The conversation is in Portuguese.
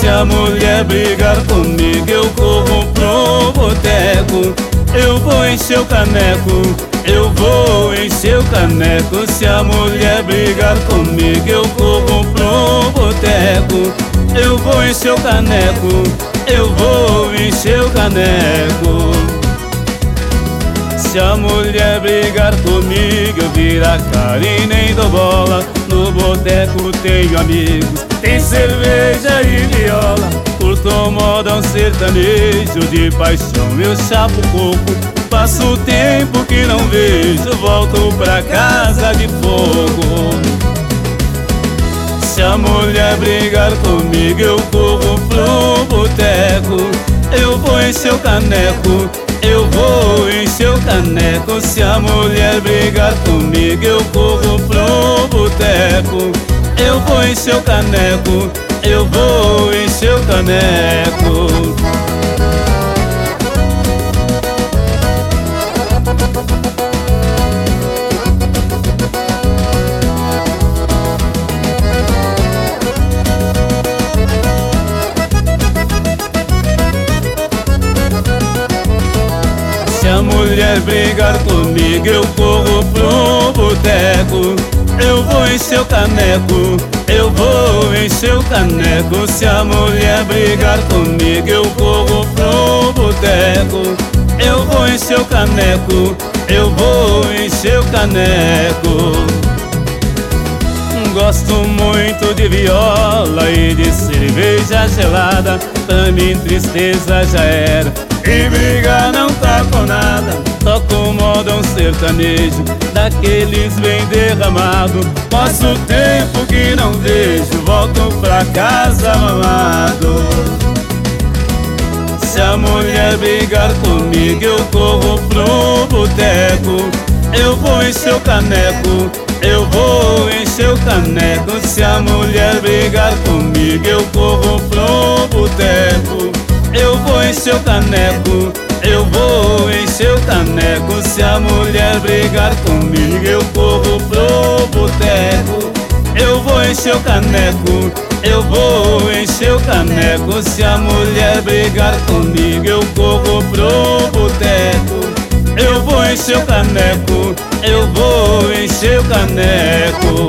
Se a mulher brigar comigo, eu corro pro boteco. Eu vou encher o caneco, eu vou encher o caneco. Se a mulher brigar comigo, eu corro pro boteco. Eu vou encher o caneco, eu vou encher o caneco. Se a mulher brigar comigo, eu viro a cara e nem dou bola. No boteco tenho amigos, tem cerveja e viola. Curto o modão sertanejo, de paixão eu chapo pouco. Passo o tempo que não vejo, volto pra casa de fogo. Se a mulher brigar comigo, eu corro pro boteco. Eu vou encher o caneco, eu vou encher o caneco. Se a mulher brigar comigo, eu corro pro boteco. Eu vou encher o caneco, eu vou encher o caneco. Se a mulher brigar comigo, eu corro pro boteco. Eu vou encher o caneco, eu vou encher o caneco. Se a mulher brigar comigo, eu corro pro boteco. Eu vou encher o caneco, eu vou encher o caneco. Gosto muito de viola e de cerveja gelada. Pra mim tristeza já era e brigar não tá com nada. Toco modão sertanejo, daqueles bem derramado. Passo o tempo que não vejo, volto pra casa mamado. Se a mulher brigar comigo, eu corro pro boteco. Eu vou encher o caneco, eu vou encher o caneco. Se a mulher brigar comigo, eu corro pro boteco. Eu vou encher o caneco, eu vou encher o caneco. Se a mulher brigar comigo, eu corro pro boteco. Eu vou encher o caneco, eu vou encher o caneco. Se a mulher brigar comigo, eu corro pro boteco. Eu vou encher o caneco, eu vou encher o caneco.